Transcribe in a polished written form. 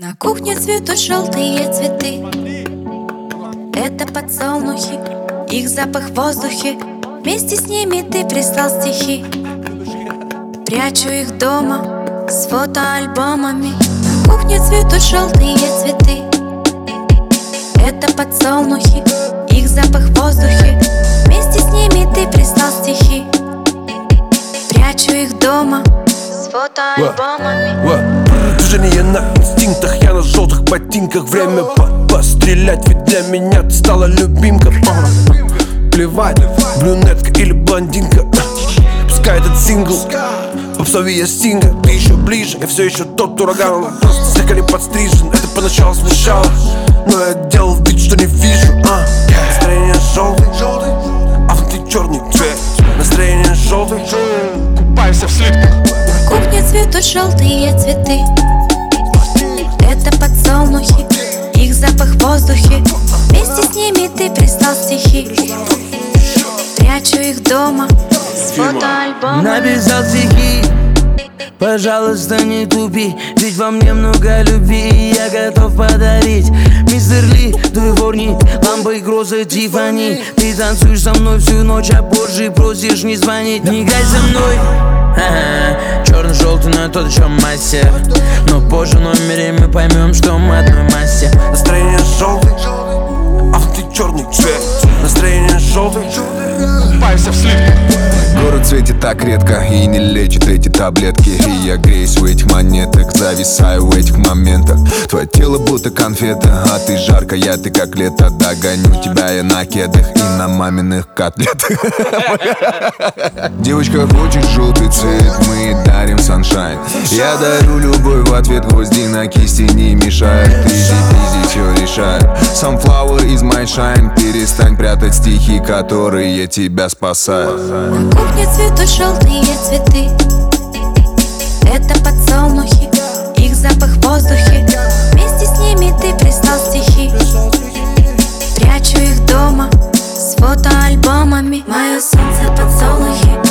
На кухне цветут желтые цветы. Это подсолнухи, их запах в воздухе. Вместе с ними ты прислал стихи. Прячу их дома с фотоальбомами. На кухне цветут желтые цветы. Это подсолнухи, их запах в воздухе. Вместе с ними ты прислал стихи. Прячу их дома с фотоальбомами. Движение на инстинктах, я на желтых ботинках. Время пострелять, ведь для меня ты стала любимка. Плевать, брюнетка или блондинка. Пускай этот сингл попсовее стинга. Ты еще ближе, я все еще тот ураган. Просто слегка не подстрижен, это поначалу смущало, но я делал вид, что не вижу. Настроение желтый, а внутри черный цвет. Настроение желтый, купайся в слитках. На кухне цветут желтые цветы. Это подсолнухи, их запах в воздухе. Вместе с ними ты прислал стихи. Прячу их дома с фотоальбомами. Написал стихи, пожалуйста, не тупи, ведь во мне много любви, и я готов подарить. Мистер Ли, дворник, лампой грозы Тиффани. Ты танцуешь со мной всю ночь, а позже просишь не звонить. Не играй со мной, черно-желтый, но тот еще мастер. Но позже в номере мы поймем, что мы одной массе. Настроение желтый, а внутри черный цвет. Настроение желтый, купайся в слитках. Город светит так редко и не лечит эти таблетки. И я греюсь в этих монетах, зависаю в этих моментах. Твое тело будто конфета, а ты жаркая, ты как лето. Догоню тебя я на кедах и на маминых котлетах. Девочка хочет желтый цвет, мы дарим саншайн. Я дарю любовь в ответ, гвозди на кисти не мешают. Изи-пизи, все решает. Sunflower is my shine. Перестань прятать стихи, которые тебя спасают. На кухне цветут желтые цветы. Это подсолнухи, их запах в воздухе. Вместе с ними ты прислал стихи. Прячу их дома с фотоальбомами. Мое солнце подсолнухи.